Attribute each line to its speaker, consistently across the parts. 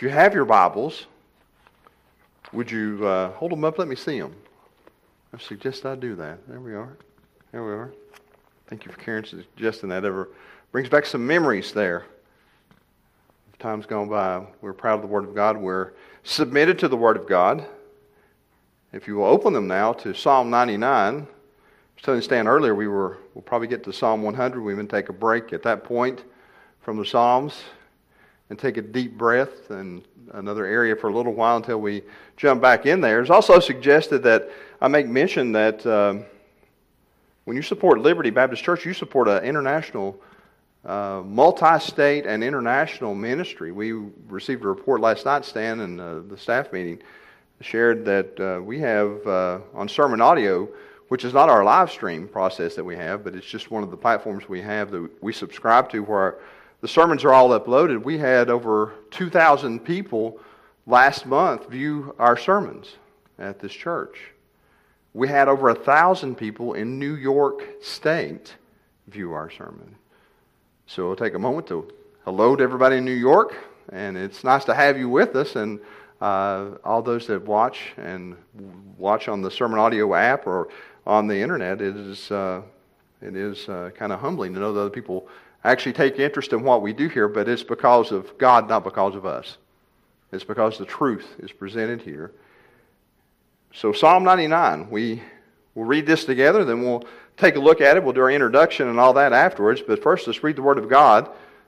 Speaker 1: you have your Bibles, would you hold them up? Let me see them. I suggest I do that. There we are. There we are. Thank you for Karen suggesting that. Ever brings back some memories there. Times gone by. We're proud of the Word of God. We're submitted to the Word of God. If you will open them now to Psalm 99. I was telling Stan earlier, we'll probably get to Psalm 100. We're going to take a break at that point from the Psalms and take a deep breath in another area for a little while until we jump back in there. It's also suggested that I make mention that when you support Liberty Baptist Church, you support an international, multi-state and international ministry. We received a report last night, Stan, in the staff meeting, shared that we have on Sermon Audio, which is not our live stream process that we have, but it's just one of the platforms we have that we subscribe to where the sermons are all uploaded. We had over 2,000 people last month view our sermons at this church. We had over 1,000 people in New York State view our sermon. So we'll take a moment to hello to everybody in New York, and it's nice to have you with us, and all those that watch on the Sermon Audio app or on the internet. It is kind of humbling to know that other people actually take interest in what we do here, but it's because of God, not because of us. It's because the truth is presented here. So Psalm 99, we'll read this together, then we'll take a look at it. We'll do our introduction and all that afterwards, but first let's read the Word of God.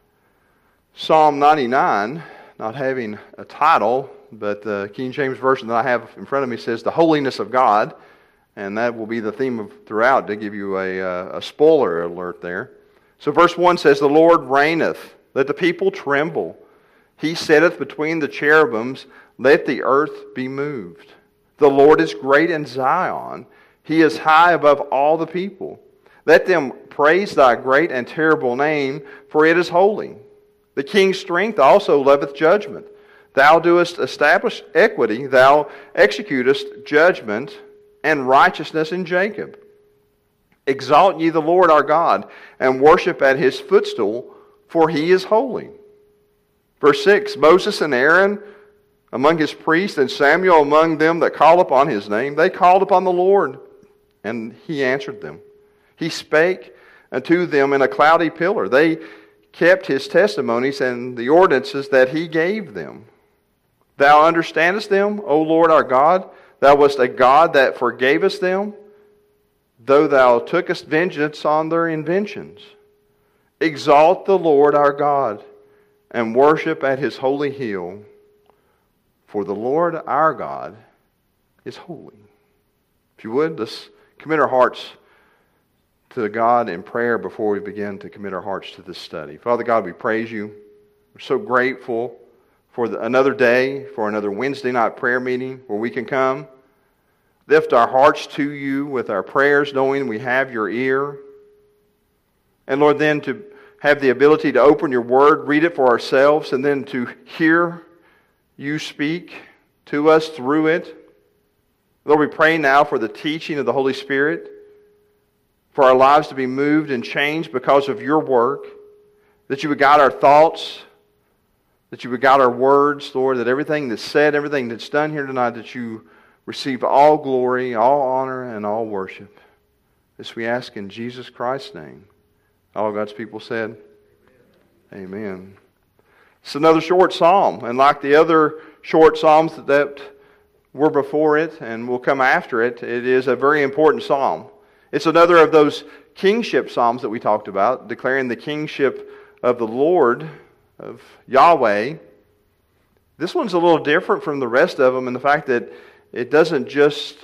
Speaker 1: Psalm 99, not having a title, but the King James Version that I have in front of me says, The Holiness of God, and that will be the theme of throughout to give you a spoiler alert there. So verse 1 says, The Lord reigneth, let the people tremble. He sitteth between the cherubims, let the earth be moved. The Lord is great in Zion, He is high above all the people. Let them praise thy great and terrible name, for it is holy. The king's strength also loveth judgment. Thou doest establish equity, thou executest judgment and righteousness in Jacob. Exalt ye the Lord our God, and worship at His footstool, for He is holy. Verse 6, Moses and Aaron among his priests, and Samuel among them that call upon His name, they called upon the Lord, and He answered them. He spake unto them in a cloudy pillar. They kept His testimonies and the ordinances that He gave them. Thou understandest them, O Lord our God. Thou wast a God that forgavest them, though Thou tookest vengeance on their inventions. Exalt the Lord our God, and worship at His holy hill, for the Lord our God is holy. If you would, let's commit our hearts to God in prayer before we begin to commit our hearts to this study. Father God, we praise You. We're so grateful for another day, for another Wednesday night prayer meeting where we can come, lift our hearts to You with our prayers, knowing we have Your ear. And Lord, then to have the ability to open Your Word, read it for ourselves, and then to hear You speak to us through it. Lord, we pray now for the teaching of the Holy Spirit, for our lives to be moved and changed because of Your work, that You would guide our thoughts, that You would guide our words, Lord, that everything that's said, everything that's done here tonight, that You receive all glory, all honor, and all worship. This we ask in Jesus Christ's name. All God's people said, Amen. It's another short psalm, and like the other short psalms that were before it and will come after it, it is a very important psalm. It's another of those kingship psalms that we talked about, declaring the kingship of the Lord, of Yahweh. This one's a little different from the rest of them in the fact that it doesn't just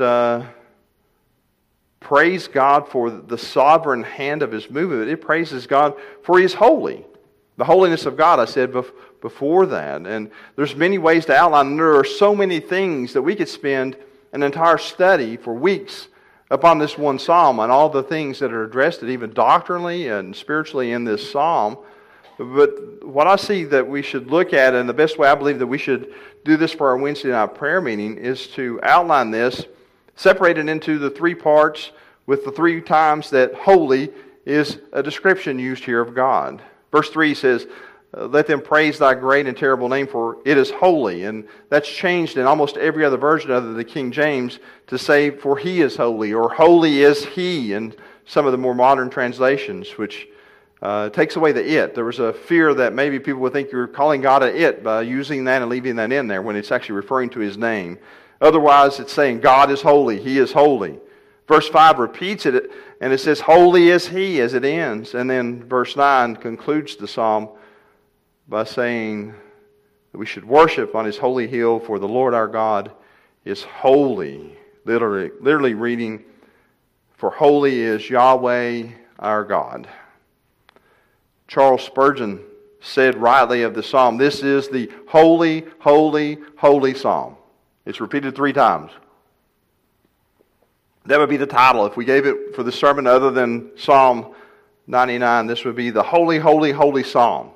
Speaker 1: praise God for the sovereign hand of His movement. It praises God for He is holy. The holiness of God, I said before that. And there's many ways to outline, and there are so many things that we could spend an entire study for weeks upon this one psalm and all the things that are addressed, even doctrinally and spiritually in this psalm. But what I see that we should look at, and the best way I believe that we should do this for our Wednesday night prayer meeting, is to outline this, separate it into the three parts with the three times that holy is a description used here of God. Verse 3 says, let them praise thy great and terrible name, for it is holy. And that's changed in almost every other version other than the King James to say, for he is holy, or holy is he, in some of the more modern translations, which takes away the it. There was a fear that maybe people would think you're calling God a it by using that and leaving that in there when it's actually referring to his name. Otherwise, it's saying God is holy, he is holy. Verse 5 repeats it, and it says, holy is he, as it ends. And then verse 9 concludes the psalm by saying that we should worship on his holy hill, for the Lord our God is holy. Literally reading, for holy is Yahweh our God. Charles Spurgeon said rightly of the psalm, this is the holy, holy, holy psalm. It's repeated 3 times. That would be the title. If we gave it for the sermon other than Psalm 99, this would be the holy, holy, holy psalm.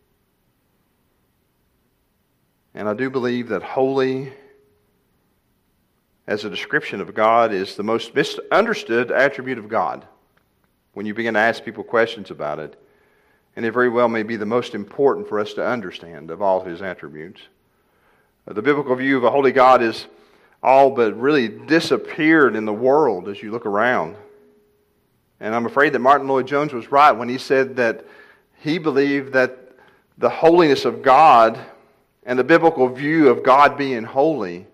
Speaker 1: And I do believe that holy, as a description of God, is the most misunderstood attribute of God when you begin to ask people questions about it. And it very well may be the most important for us to understand of all his attributes. The biblical view of a holy God is all but really disappeared in the world as you look around. And I'm afraid that Martin Lloyd-Jones was right when he said that he believed that the holiness of God and the biblical view of God being holy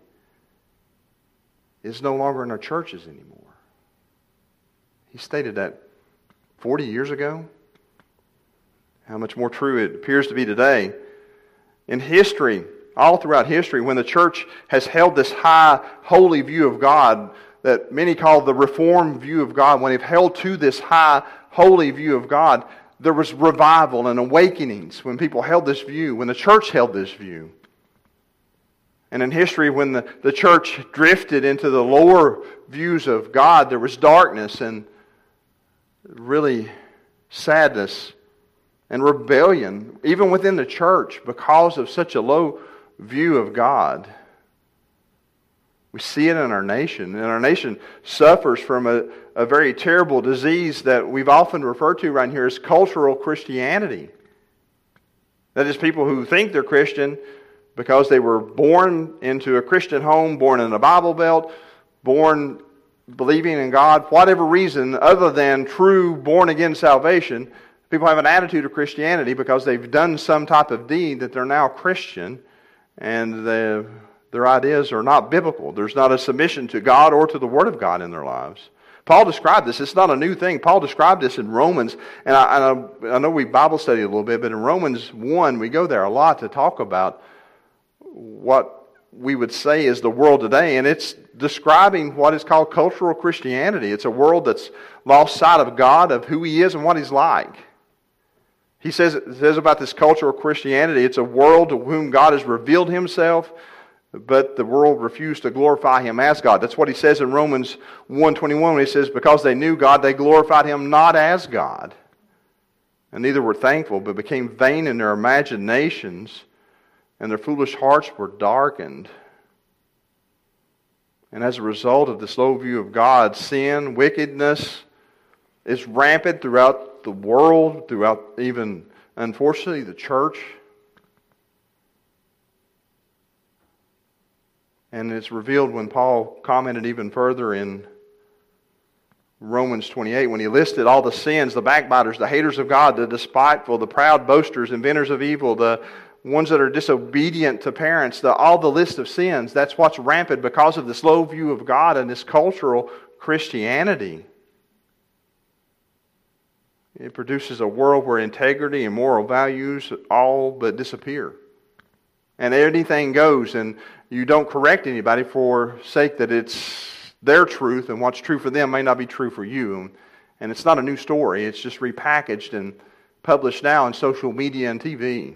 Speaker 1: is no longer in our churches anymore. He stated that 40 years ago. How much more true it appears to be today. In history, all throughout history, when the church has held this high, holy view of God that many call the Reformed view of God, when they've held to this high, holy view of God, there was revival and awakenings when people held this view, when the church held this view. And in history, when the church drifted into the lower views of God, there was darkness and really sadness and rebellion, even within the church, because of such a low view of God. We see it in our nation, and our nation suffers from a very terrible disease that we've often referred to around here as cultural Christianity. That is, people who think they're Christian because they were born into a Christian home, born in a Bible Belt, born believing in God, whatever reason other than true born-again salvation. People have an attitude of Christianity because they've done some type of deed that they're now Christian, and their ideas are not biblical. There's not a submission to God or to the Word of God in their lives. Paul described this. It's not a new thing. Paul described this in Romans, and I know we Bible studied a little bit, but in Romans 1, we go there a lot to talk about what we would say is the world today, and it's describing what is called cultural Christianity. It's a world that's lost sight of God, of who He is and what He's like. He says about this cultural Christianity, it's a world to whom God has revealed Himself, but the world refused to glorify Him as God. That's what he says in Romans 1:21 when he says, because they knew God, they glorified Him not as God. And neither were thankful, but became vain in their imaginations, and their foolish hearts were darkened. And as a result of this low view of God, sin, wickedness is rampant throughout the world, throughout even, unfortunately, the church. And it's revealed when Paul commented even further in Romans 28, when he listed all the sins, the backbiters, the haters of God, the despiteful, the proud boasters, inventors of evil, the ones that are disobedient to parents, all the list of sins. That's what's rampant because of this low view of God and this cultural Christianity. It produces a world where integrity and moral values all but disappear. And anything goes, and you don't correct anybody for sake that it's their truth, and what's true for them may not be true for you. And it's not a new story. It's just repackaged and published now in social media and TV.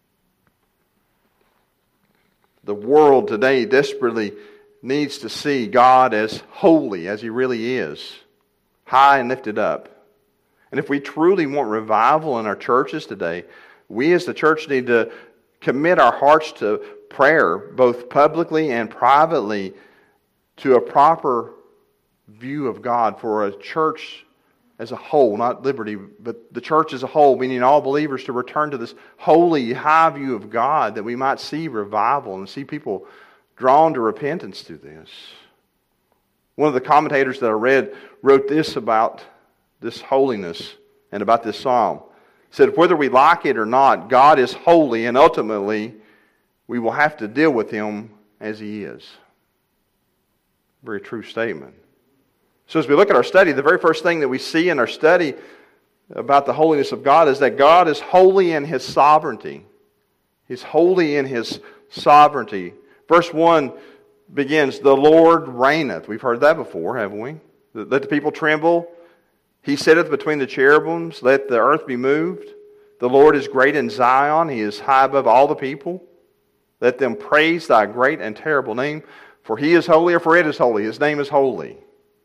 Speaker 1: The world today desperately needs to see God as holy as He really is, high and lifted up. And if we truly want revival in our churches today, we as the church need to commit our hearts to prayer, both publicly and privately, to a proper view of God, for a church as a whole, not Liberty, but the church as a whole, meaning all believers, to return to this holy, high view of God, that we might see revival and see people drawn to repentance through this. One of the commentators that I read wrote this about this holiness and about this psalm. He said, whether we like it or not, God is holy, and ultimately we will have to deal with Him as He is. Very true statement. So as we look at our study, the very first thing that we see in our study about the holiness of God is that God is holy in His sovereignty. He's holy in His sovereignty. Verse 1 begins, the Lord reigneth. We've heard that before, haven't we? Let the people tremble. He sitteth between the cherubims. Let the earth be moved. The Lord is great in Zion. He is high above all the people. Let them praise thy great and terrible name. For He is holy, or for it is holy. His name is holy.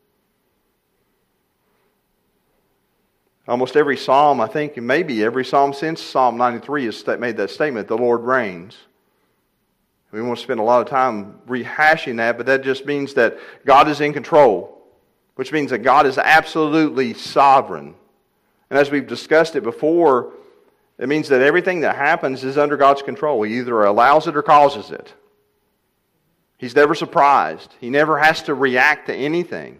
Speaker 1: Almost every psalm, I think, and maybe every psalm since Psalm 93 has made that statement, the Lord reigns. We won't spend a lot of time rehashing that, but that just means that God is in control, which means that God is absolutely sovereign. And as we've discussed it before, it means that everything that happens is under God's control. He either allows it or causes it. He's never surprised. He never has to react to anything.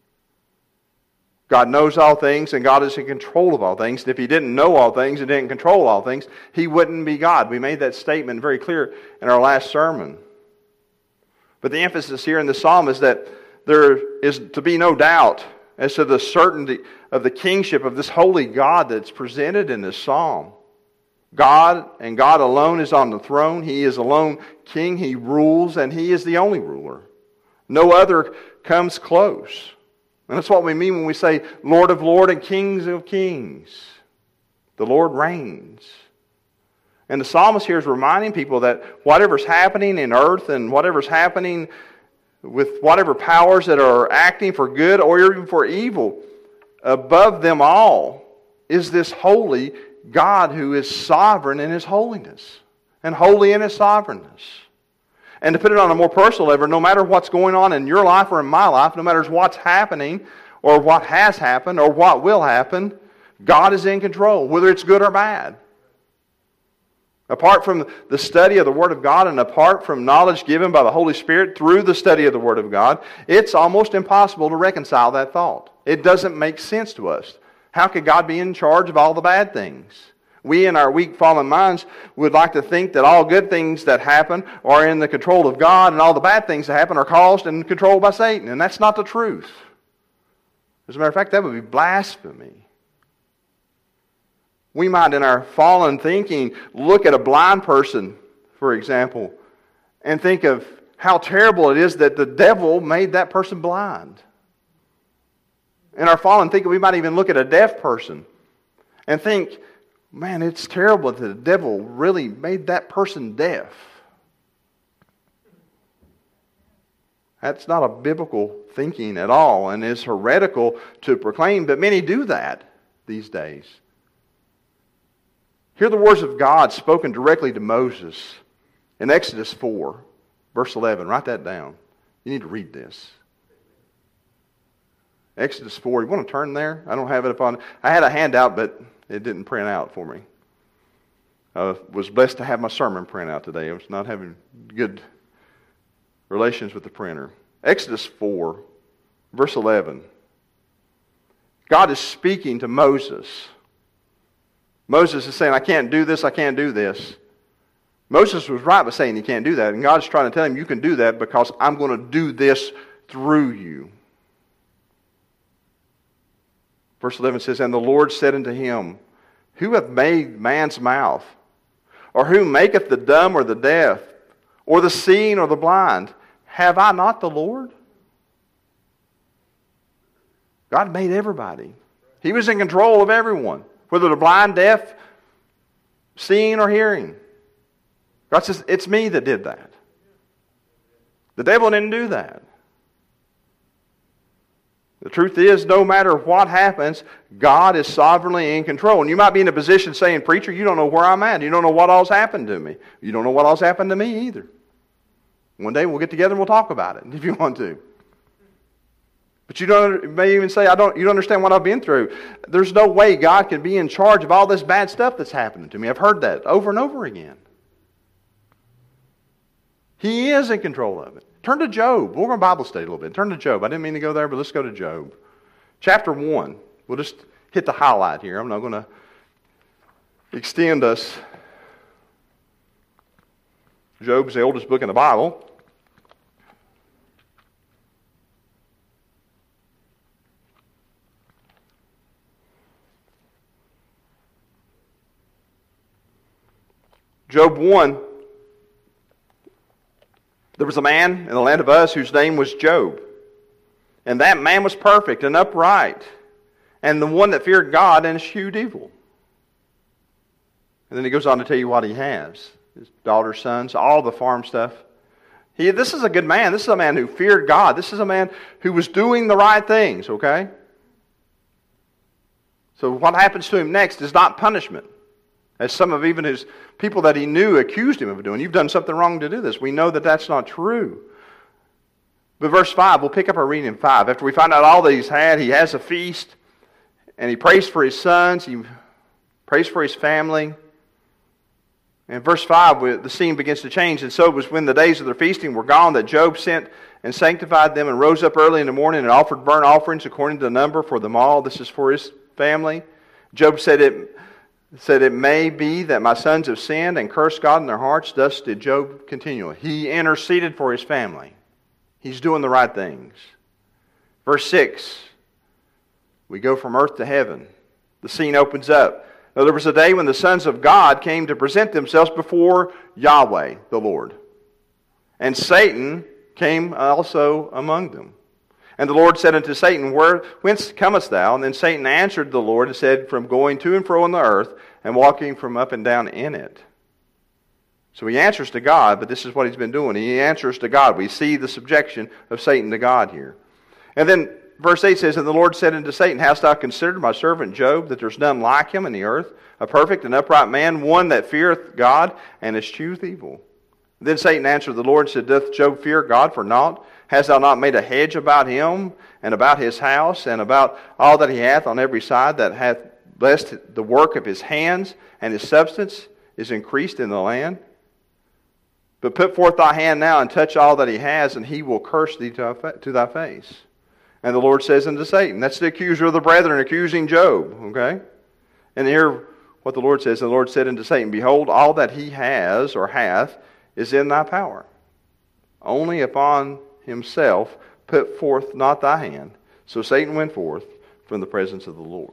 Speaker 1: God knows all things, and God is in control of all things. And if He didn't know all things and didn't control all things, He wouldn't be God. We made that statement very clear in our last sermon. But the emphasis here in the psalm is that there is to be no doubt as to the certainty of the kingship of this holy God that's presented in this psalm. God and God alone is on the throne. He is alone king. He rules, and He is the only ruler. No other comes close. And that's what we mean when we say Lord of lords and Kings of kings. The Lord reigns. And the psalmist here is reminding people that whatever's happening in earth and whatever's happening with whatever powers that are acting for good or even for evil, above them all is this holy God who is sovereign in His holiness and holy in His sovereignness. And to put it on a more personal level, no matter what's going on in your life or in my life, no matter what's happening or what has happened or what will happen, God is in control, whether it's good or bad. Apart from the study of the Word of God and apart from knowledge given by the Holy Spirit through the study of the Word of God, it's almost impossible to reconcile that thought. It doesn't make sense to us. How could God be in charge of all the bad things? We in our weak fallen minds would like to think that all good things that happen are in the control of God and all the bad things that happen are caused and controlled by Satan. And that's not the truth. As a matter of fact, that would be blasphemy. We might in our fallen thinking look at a blind person, for example, and think of how terrible it is that the devil made that person blind. In our fallen thinking, we might even look at a deaf person and think, man, it's terrible that the devil really made that person deaf. That's not a biblical thinking at all and is heretical to proclaim, but many do that these days. Hear the words of God spoken directly to Moses in Exodus 4, verse 11. Write that down. You need to read this. Exodus 4. You want to turn there? I don't have it up on. I had a handout, but it didn't print out for me. I was blessed to have my sermon print out today. I was not having good relations with the printer. Exodus 4, verse 11. God is speaking to Moses. Moses is saying, I can't do this, I can't do this. Moses was right by saying he can't do that. And God's trying to tell him, you can do that because I'm going to do this through you. Verse 11 says, and the Lord said unto him, who hath made man's mouth? Or who maketh the dumb or the deaf? Or the seeing or the blind? Have I not the Lord? God made everybody. He was in control of everyone. Whether they're blind, deaf, seeing or hearing. God says, it's me that did that. The devil didn't do that. The truth is, no matter what happens, God is sovereignly in control. And you might be in a position saying, preacher, you don't know where I'm at. You don't know what all's happened to me. You don't know what all's happened to me either. One day we'll get together and we'll talk about it if you want to. But you may even say, you don't understand what I've been through. There's no way God can be in charge of all this bad stuff that's happening to me. I've heard that over and over again. He is in control of it. Turn to Job. We're going to Bible study a little bit. Turn to Job. I didn't mean to go there, but let's go to Job. Chapter 1. We'll just hit the highlight here. I'm not going to extend us. Job's the oldest book in the Bible. Job 1, there was a man in the land of Uz whose name was Job. And that man was perfect and upright, and the one that feared God and eschewed evil. And then he goes on to tell you what he has. His daughters, sons, all the farm stuff. This is a good man. This is a man who feared God. This is a man who was doing the right things, okay? So what happens to him next is not punishment. As some of even his people that he knew accused him of doing. You've done something wrong to do this. We know that that's not true. But verse 5, we'll pick up our reading in 5. After we find out all that he's had, he has a feast, and he prays for his sons, he prays for his family. And verse 5, the scene begins to change. And so it was when the days of their feasting were gone that Job sent and sanctified them and rose up early in the morning and offered burnt offerings according to the number for them all. This is for his family. Job said, it may be that my sons have sinned and cursed God in their hearts. Thus did Job continually. He interceded for his family. He's doing the right things. Verse 6, we go from earth to heaven. The scene opens up. Now there was a day when the sons of God came to present themselves before Yahweh, the Lord. And Satan came also among them. And the Lord said unto Satan, Whence comest thou? And then Satan answered the Lord and said, From going to and fro on the earth, and walking from up and down in it. So he answers to God, but this is what he's been doing. He answers to God. We see the subjection of Satan to God here. And then verse 8 says, And the Lord said unto Satan, Hast thou considered my servant Job, that there's none like him in the earth, a perfect and upright man, one that feareth God and escheweth evil? Then Satan answered the Lord and said, Doth Job fear God for naught? Hast thou not made a hedge about him, and about his house, and about all that he hath on every side, that hath blessed the work of his hands, and his substance is increased in the land? But put forth thy hand now, and touch all that he has, and he will curse thee to thy face. And the Lord says unto Satan, that's the accuser of the brethren accusing Job, okay? And here what the Lord says, And the Lord said unto Satan, Behold, all that he has, or hath, is in thy power. Only upon himself put forth not thy hand. So Satan went forth from the presence of the Lord.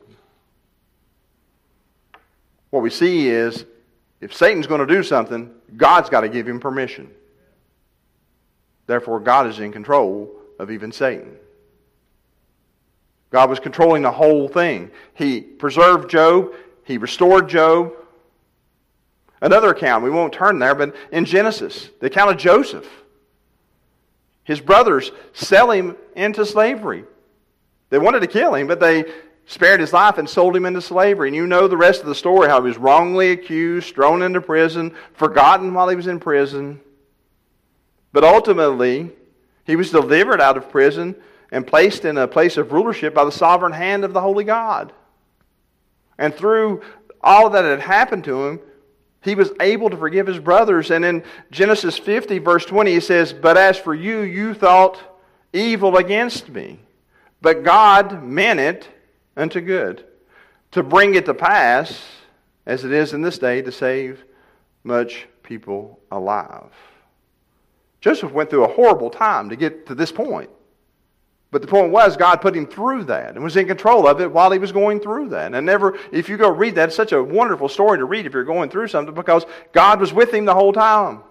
Speaker 1: What we see is, if Satan's going to do something, God's got to give him permission. Therefore, God is in control of even Satan. God was controlling the whole thing. He preserved Job. He restored Job. Another account, we won't turn there, but in Genesis, the account of Joseph. His brothers sell him into slavery. They wanted to kill him, but they spared his life and sold him into slavery. And you know the rest of the story, how he was wrongly accused, thrown into prison, forgotten while he was in prison. But ultimately, he was delivered out of prison and placed in a place of rulership by the sovereign hand of the Holy God. And through all that had happened to him, he was able to forgive his brothers. And in Genesis 50, verse 20, he says, But as for you, you thought evil against me. But God meant it unto good, to bring it to pass, as it is in this day, to save much people alive. Joseph went through a horrible time to get to this point. But the point was, God put him through that and was in control of it while he was going through that. And never, if you go read that, it's such a wonderful story to read if you're going through something, because God was with him the whole time.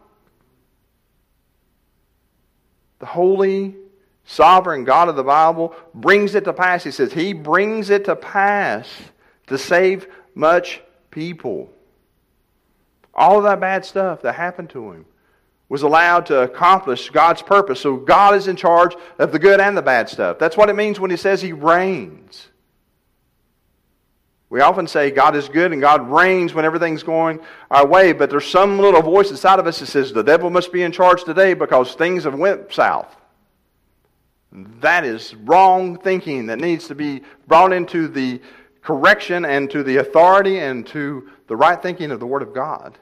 Speaker 1: The holy, sovereign God of the Bible brings it to pass. He says he brings it to pass to save much people. All of that bad stuff that happened to him was allowed to accomplish God's purpose. So God is in charge of the good and the bad stuff. That's what it means when he says he reigns. We often say God is good and God reigns when everything's going our way, but there's some little voice inside of us that says the devil must be in charge today because things have went south. That is wrong thinking that needs to be brought into the correction and to the authority and to the right thinking of the Word of God.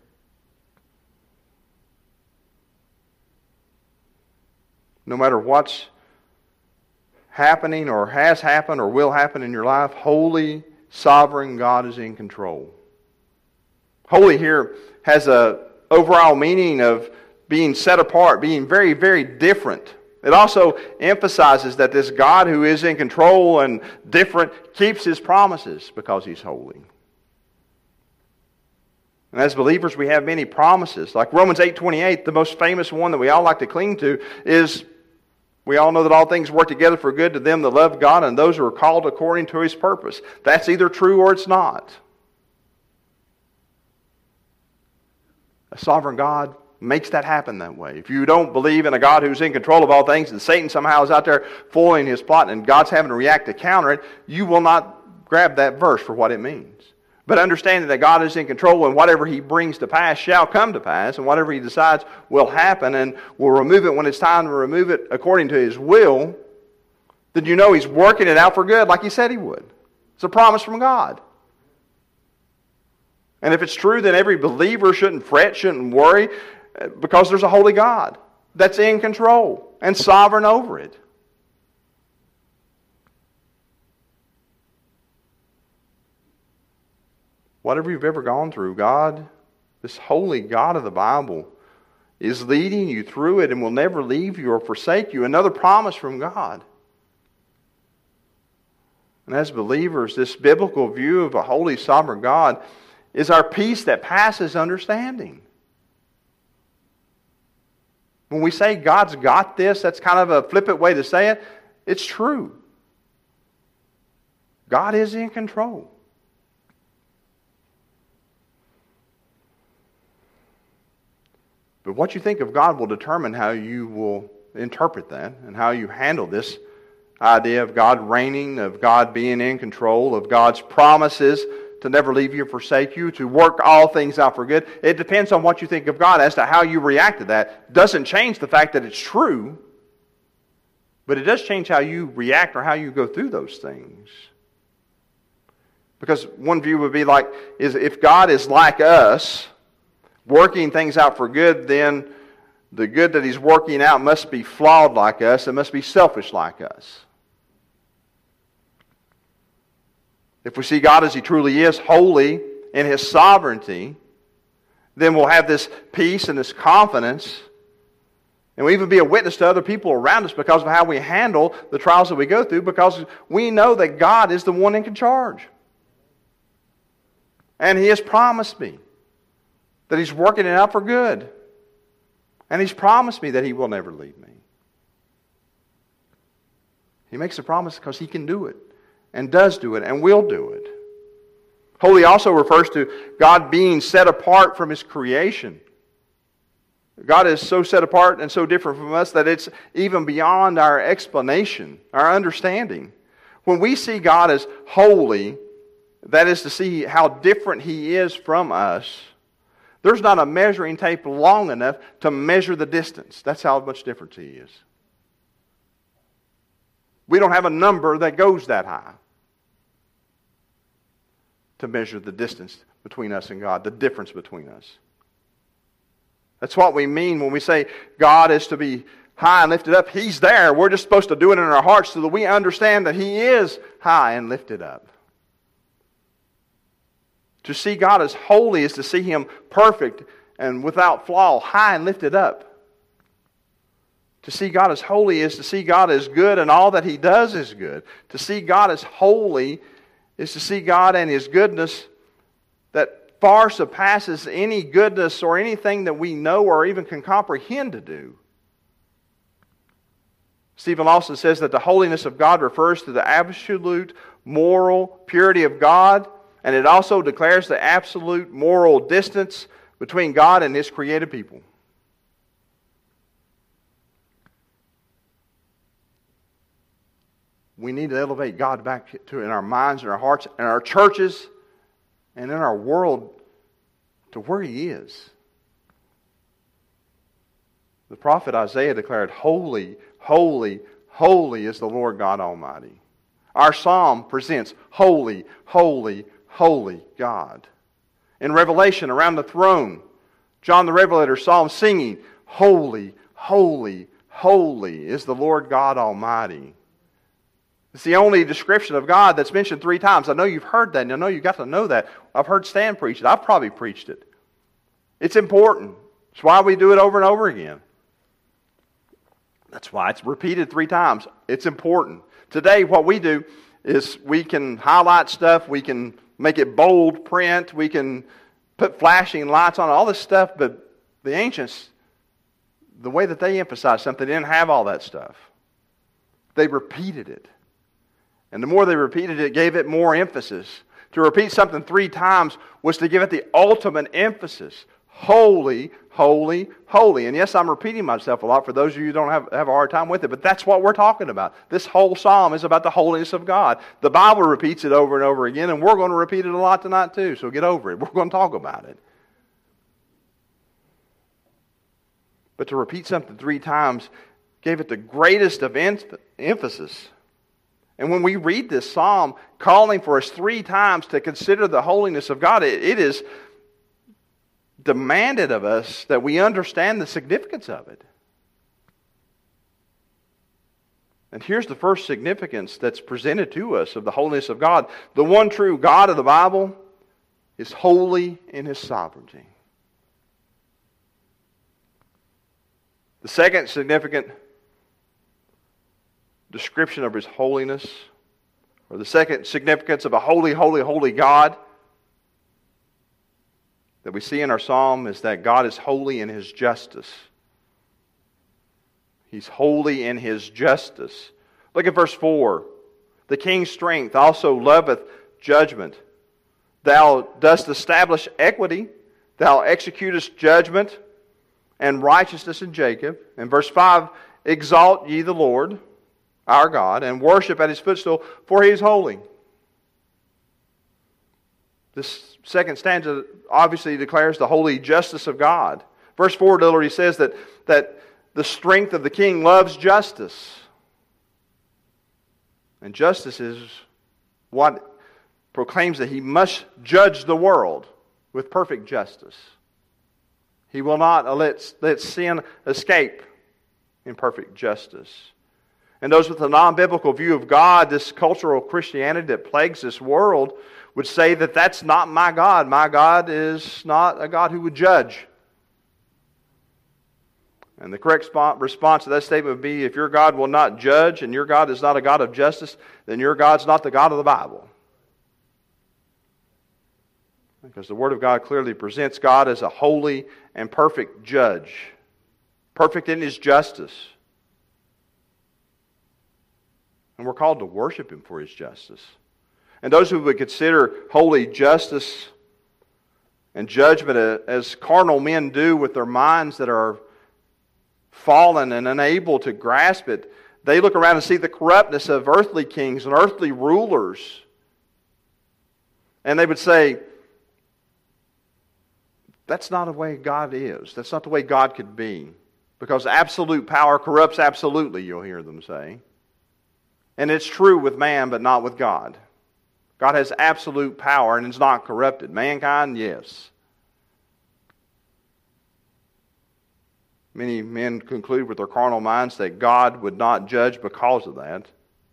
Speaker 1: No matter what's happening or has happened or will happen in your life, holy, sovereign God is in control. Holy here has an overall meaning of being set apart, being very, very different. It also emphasizes that this God who is in control and different keeps His promises because He's holy. And as believers, we have many promises. Like Romans 8:28, the most famous one that we all like to cling to is, we all know that all things work together for good to them that love God and those who are called according to His purpose. That's either true or it's not. A sovereign God makes that happen that way. If you don't believe in a God who's in control of all things and Satan somehow is out there foiling his plot and God's having to react to counter it, you will not grab that verse for what it means. But understanding that God is in control and whatever He brings to pass shall come to pass, and whatever He decides will happen, and will remove it when it's time to remove it according to His will, then you know He's working it out for good like He said He would. It's a promise from God. And if it's true, then every believer shouldn't fret, shouldn't worry, because there's a holy God that's in control and sovereign over it. Whatever you've ever gone through, God, this holy God of the Bible, is leading you through it and will never leave you or forsake you. Another promise from God. And as believers, this biblical view of a holy, sovereign God is our peace that passes understanding. When we say God's got this, that's kind of a flippant way to say it. It's true. God is in control. But what you think of God will determine how you will interpret that and how you handle this idea of God reigning, of God being in control, of God's promises to never leave you or forsake you, to work all things out for good. It depends on what you think of God as to how you react to that. It doesn't change the fact that it's true, but it does change how you react or how you go through those things. Because one view would be like, is if God is like us, working things out for good, then the good that He's working out must be flawed like us. It must be selfish like us. If we see God as He truly is, holy in His sovereignty, then we'll have this peace and this confidence. And we'll even be a witness to other people around us because of how we handle the trials that we go through, because we know that God is the one in charge. And He has promised me that He's working it out for good. And He's promised me that He will never leave me. He makes a promise because He can do it, and does do it, and will do it. Holy also refers to God being set apart from His creation. God is so set apart and so different from us that it's even beyond our explanation, our understanding. When we see God as holy, that is to see how different He is from us, there's not a measuring tape long enough to measure the distance. That's how much different He is. We don't have a number that goes that high to measure the distance between us and God, the difference between us. That's what we mean when we say God is to be high and lifted up. He's there. We're just supposed to do it in our hearts so that we understand that He is high and lifted up. To see God as holy is to see Him perfect and without flaw, high and lifted up. To see God as holy is to see God as good and all that He does is good. To see God as holy is to see God and His goodness that far surpasses any goodness or anything that we know or even can comprehend to do. Stephen Lawson says that the holiness of God refers to the absolute moral purity of God, and it also declares the absolute moral distance between God and His created people. We need to elevate God back to in our minds and our hearts and our churches and in our world to where He is. The prophet Isaiah declared, "Holy, holy, Holy is the Lord God Almighty. Our psalm presents holy, holy, holy God. In Revelation, around the throne, John the Revelator saw him singing, holy, holy, holy is the Lord God Almighty. It's the only description of God that's mentioned 3 times. I know you've heard that, and I know you've got to know that. I've heard Stan preach it. I've probably preached it. It's important. It's why we do it over and over again. That's why it's repeated 3 times. It's important. Today, what we do is we can highlight stuff, we can make it bold print, we can put flashing lights on it, all this stuff, but the ancients, the way that they emphasized something, they didn't have all that stuff. They repeated it. And the more they repeated it, gave it more emphasis. To repeat something 3 times was to give it the ultimate emphasis. Holy, holy, holy. And yes, I'm repeating myself a lot for those of you who don't have a hard time with it, but that's what we're talking about. This whole psalm is about the holiness of God. The Bible repeats it over and over again, and we're going to repeat it a lot tonight too, so get over it. We're going to talk about it. But to repeat something 3 times gave it the greatest of emphasis. And when we read this psalm calling for us 3 times to consider the holiness of God, it is demanded of us that we understand the significance of it. And here's the first significance that's presented to us of the holiness of God. The one true God of the Bible is holy in His sovereignty. The second significant description of His holiness, or the second significance of a holy, holy, holy God that we see in our psalm is that God is holy in His justice. He's holy in His justice. Look at verse 4. The king's strength also loveth judgment. Thou dost establish equity. Thou executest judgment and righteousness in Jacob. In verse 5, exalt ye the Lord, our God, and worship at His footstool, for He is holy. This second stanza obviously declares the holy justice of God. Verse 4 literally says that the strength of the king loves justice. And justice is what proclaims that He must judge the world with perfect justice. He will not let sin escape in perfect justice. And those with a non-biblical view of God, this cultural Christianity that plagues this world, would say that that's not my God. My God is not a God who would judge. And the correct response to that statement would be, if your God will not judge and your God is not a God of justice, then your God's not the God of the Bible. Because the Word of God clearly presents God as a holy and perfect judge, perfect in His justice. And we're called to worship Him for His justice. And those who would consider holy justice and judgment as carnal men do with their minds that are fallen and unable to grasp it, they look around and see the corruptness of earthly kings and earthly rulers. And they would say, that's not the way God is. That's not the way God could be. Because absolute power corrupts absolutely, you'll hear them say. And it's true with man, but not with God. God has absolute power and is not corrupted. Mankind, yes. Many men conclude with their carnal minds that God would not judge because of that.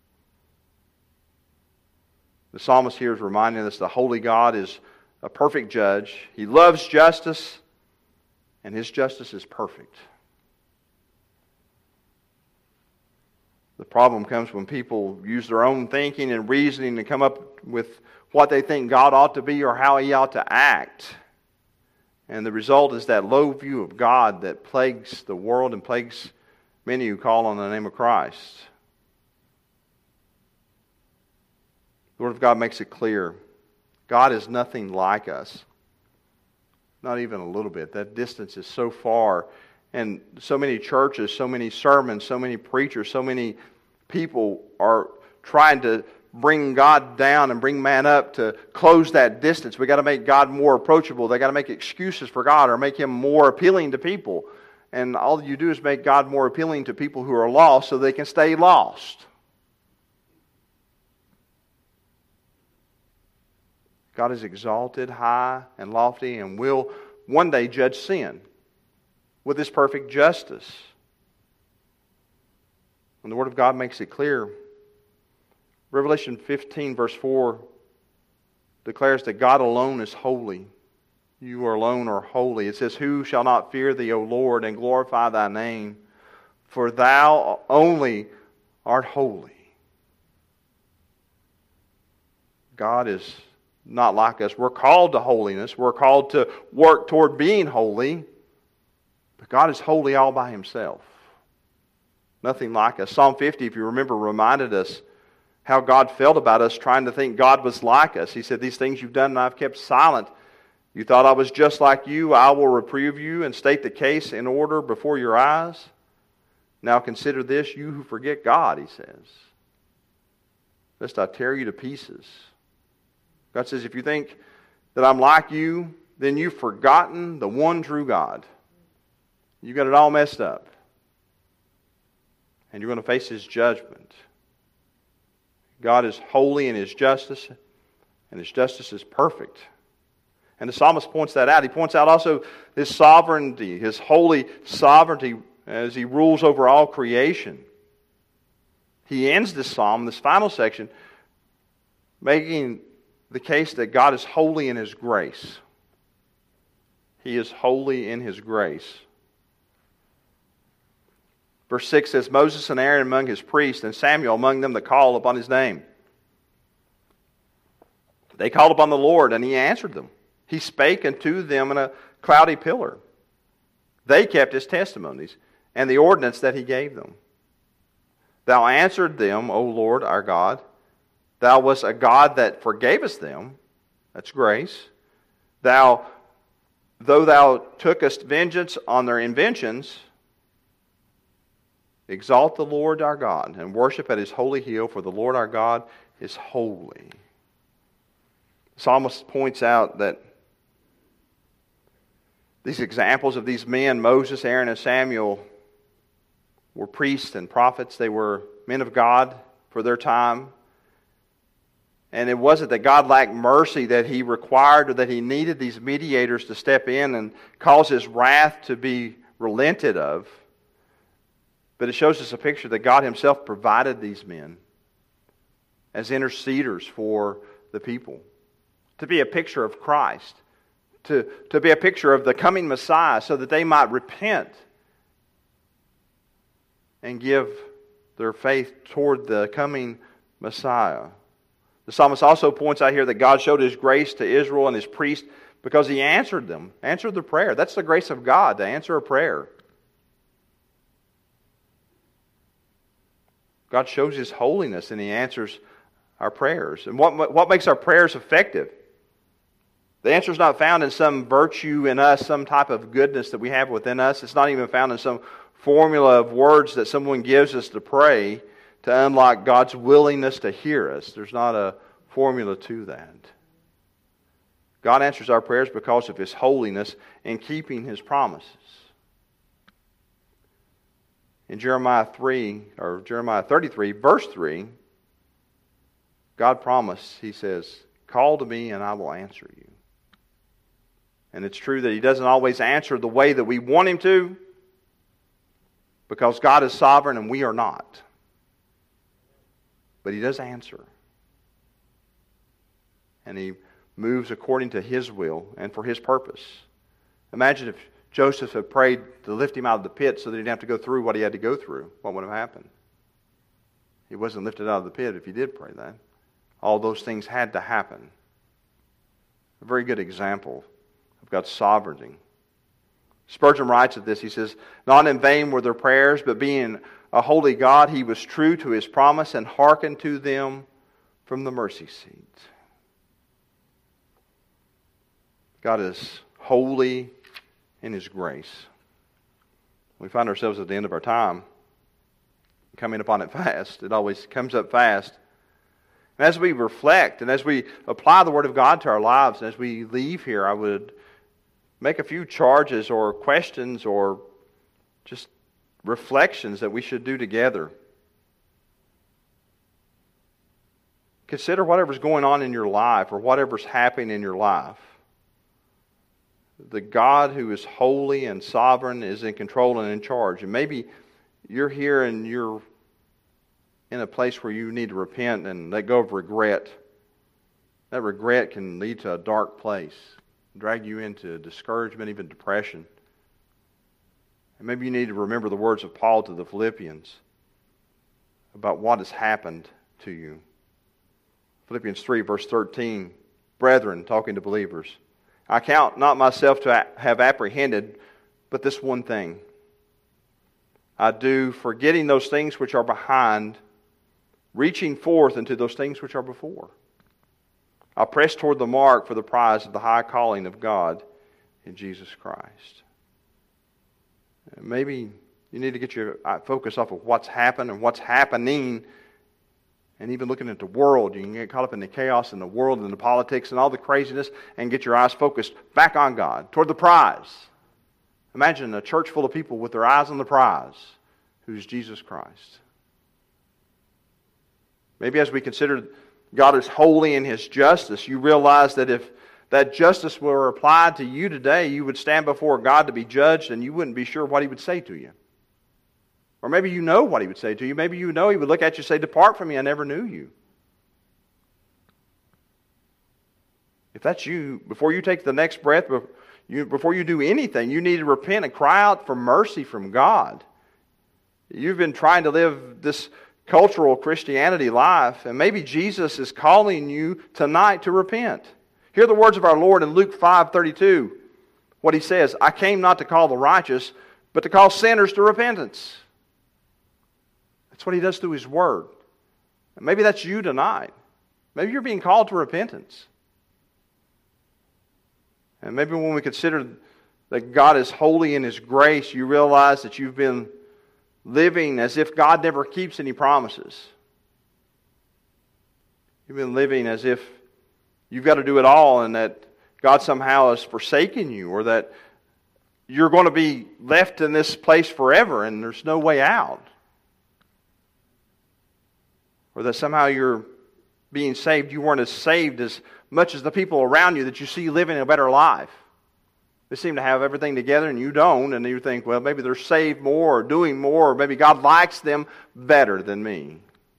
Speaker 1: The psalmist here is reminding us the holy God is a perfect judge. He loves justice, and His justice is perfect. The problem comes when people use their own thinking and reasoning to come up with what they think God ought to be or how He ought to act. And the result is that low view of God that plagues the world and plagues many who call on the name of Christ. The Word of God makes it clear. God is nothing like us. Not even a little bit. That distance is so far. And so many churches, so many sermons, so many preachers, so many people are trying to bring God down and bring man up to close that distance. We've got to make God more approachable. They've got to make excuses for God or make Him more appealing to people. and all you do is make God more appealing to people who are lost so they can stay lost. God is exalted, high, and lofty, and will one day judge sin with His perfect justice. And the Word of God makes it clear. Revelation 15, verse 4, declares that God alone is holy. You alone are holy. It says, "Who shall not fear Thee, O Lord, and glorify Thy name? For Thou only art holy." God is not like us. We're called to holiness. We're called to work toward being holy. But God is holy all by Himself. Nothing like us. Psalm 50, if you remember, reminded us how God felt about us trying to think God was like us. He said, "These things you've done and I've kept silent. You thought I was just like you. I will reprove you and state the case in order before your eyes. Now consider this, you who forget God," He says, "lest I tear you to pieces." God says, if you think that I'm like you, then you've forgotten the one true God. You got it all messed up. And you're going to face His judgment. God is holy in His justice, and His justice is perfect. And the psalmist points that out. He points out also His sovereignty, His holy sovereignty as He rules over all creation. He ends this psalm, this final section, making the case that God is holy in His grace. He is holy in His grace. Verse 6 says, "Moses and Aaron among His priests, and Samuel among them that call upon His name. They called upon the Lord, and He answered them. He spake unto them in a cloudy pillar. They kept His testimonies, and the ordinance that He gave them. Thou answered them, O Lord our God. Thou wast a God that forgavest them." That's grace. "Though Thou tookest vengeance on their inventions, exalt the Lord our God, and worship at His holy hill, for the Lord our God is holy." The psalmist points out that these examples of these men, Moses, Aaron, and Samuel, were priests and prophets. They were men of God for their time. And it wasn't that God lacked mercy that He required or that He needed these mediators to step in and cause His wrath to be relented of. But it shows us a picture that God Himself provided these men as interceders for the people. To be a picture of Christ. To be a picture of the coming Messiah so that they might repent and give their faith toward the coming Messiah. The psalmist also points out here that God showed His grace to Israel and His priests because He answered them, answered their prayer. That's the grace of God, to answer a prayer. God shows His holiness and He answers our prayers. And what makes our prayers effective? The answer is not found in some virtue in us, some type of goodness that we have within us. It's not even found in some formula of words that someone gives us to pray to unlock God's willingness to hear us. There's not a formula to that. God answers our prayers because of His holiness and keeping His promises. In Jeremiah 33, verse 3, God promised, He says, "Call to me and I will answer you." And it's true that He doesn't always answer the way that we want Him to, because God is sovereign and we are not. But He does answer. And He moves according to His will and for His purpose. Imagine if Joseph had prayed to lift him out of the pit so that he didn't have to go through what he had to go through. What would have happened? He wasn't lifted out of the pit if he did pray that. All those things had to happen. A very good example of God's sovereignty. Spurgeon writes of this, he says, "Not in vain were their prayers, but being a holy God, He was true to His promise and hearkened to them from the mercy seat." God is holy in His grace. We find ourselves at the end of our time, coming upon it fast. It always comes up fast. And as we reflect and as we apply the Word of God to our lives, and as we leave here, I would make a few charges or questions or just reflections that we should do together. Consider whatever's going on in your life or whatever's happening in your life. The God who is holy and sovereign is in control and in charge. And maybe you're here and you're in a place where you need to repent and let go of regret. That regret can lead to a dark place, drag you into discouragement, even depression. And maybe you need to remember the words of Paul to the Philippians about what has happened to you. Philippians 3, verse 13, brethren, talking to believers, I count not myself to have apprehended, but this one thing I do, forgetting those things which are behind, reaching forth into those things which are before. I press toward the mark for the prize of the high calling of God in Jesus Christ. Maybe you need to get your focus off of what's happened and what's happening, and even looking at the world. You can get caught up in the chaos in the world and the politics and all the craziness and get your eyes focused back on God, toward the prize. Imagine a church full of people with their eyes on the prize, who's Jesus Christ. Maybe as we consider God is holy in His justice, you realize that if that justice were applied to you today, you would stand before God to be judged and you wouldn't be sure what He would say to you. Or maybe you know what He would say to you. Maybe you know He would look at you and say, depart from me, I never knew you. If that's you, before you take the next breath, before you do anything, you need to repent and cry out for mercy from God. You've been trying to live this cultural Christianity life, and maybe Jesus is calling you tonight to repent. Hear the words of our Lord in Luke 5:32. What He says, I came not to call the righteous, but to call sinners to repentance. That's what He does through His Word. And maybe that's you tonight. Maybe you're being called to repentance. And maybe when we consider that God is holy in His grace, you realize that you've been living as if God never keeps any promises. You've been living as if you've got to do it all and that God somehow has forsaken you, or that you're going to be left in this place forever and there's no way out. Or that somehow you're being saved, you weren't as saved as much as the people around you that you see living a better life. They seem to have everything together and you don't, and you think, well, maybe they're saved more or doing more, or maybe God likes them better than me.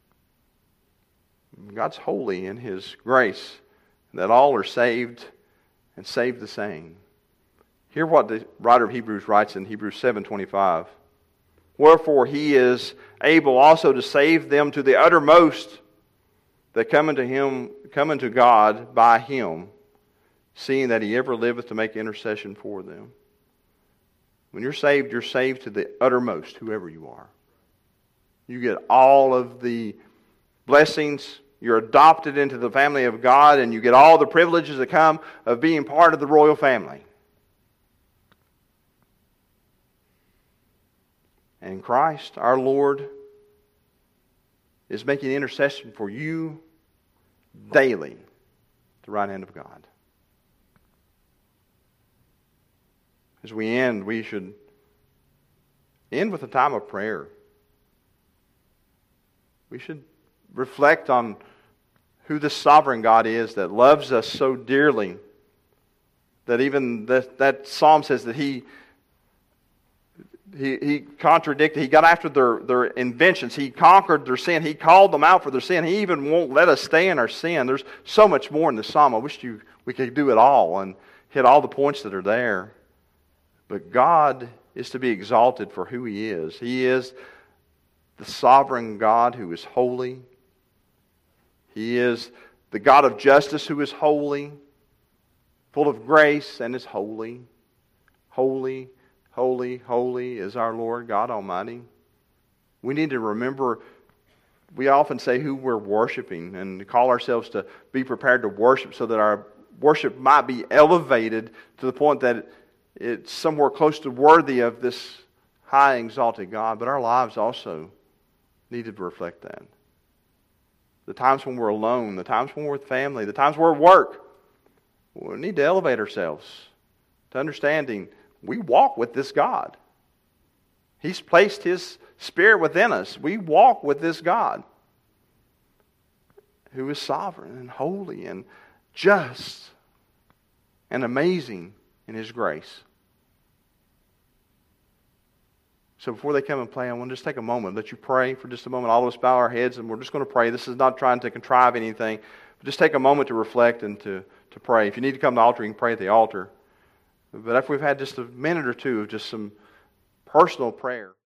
Speaker 1: God's holy in His grace, that all are saved and saved the same. Hear what the writer of Hebrews writes in Hebrews 7:25. Wherefore He is able also to save them to the uttermost that come unto God by Him, seeing that He ever liveth to make intercession for them. When you're saved to the uttermost, whoever you are. You get all of the blessings. You're adopted into the family of God, and you get all the privileges that come of being part of the royal family. And Christ, our Lord, is making intercession for you daily at the right hand of God. As we end, we should end with a time of prayer. We should reflect on who this sovereign God is that loves us so dearly that even that psalm says that He contradicted, He got after their inventions. He conquered their sin. He called them out for their sin. He even won't let us stay in our sin. There's so much more in the psalm. I wish we could do it all and hit all the points that are there. But God is to be exalted for who He is. He is the sovereign God who is holy. He is the God of justice who is holy, full of grace, and is holy. Holy, holy, holy is our Lord God Almighty. We need to remember, we often say who we're worshiping and call ourselves to be prepared to worship so that our worship might be elevated to the point that it's somewhere close to worthy of this high exalted God. But our lives also need to reflect that. The times when we're alone, the times when we're with family, the times we're at work, we need to elevate ourselves to understanding we walk with this God. He's placed His Spirit within us. We walk with this God who is sovereign and holy and just and amazing in His grace. So before they come and play, I want to just take a moment, let you pray for just a moment. All of us bow our heads, and we're just going to pray. This is not trying to contrive anything, but just take a moment to reflect and to pray. If you need to come to the altar, you can pray at the altar. But if we've had just a minute or two of just some personal prayer.